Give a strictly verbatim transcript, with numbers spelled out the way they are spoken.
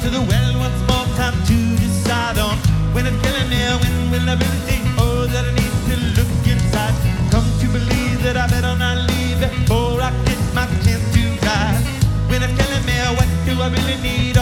to the well once more, time to decide on when it's killing me, when will I really think, oh, that I need to look inside. Come to believe that I better not leave before I get my chance to ride. When it's killing me, what do I really need?